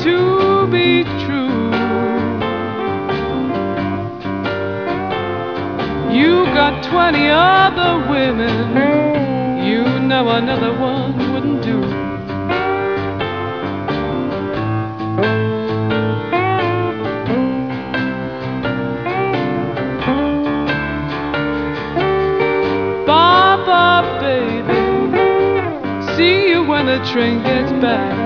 to be true. You got 20 other women, you know another one wouldn't do. Bye-bye, baby, see you when the train gets back.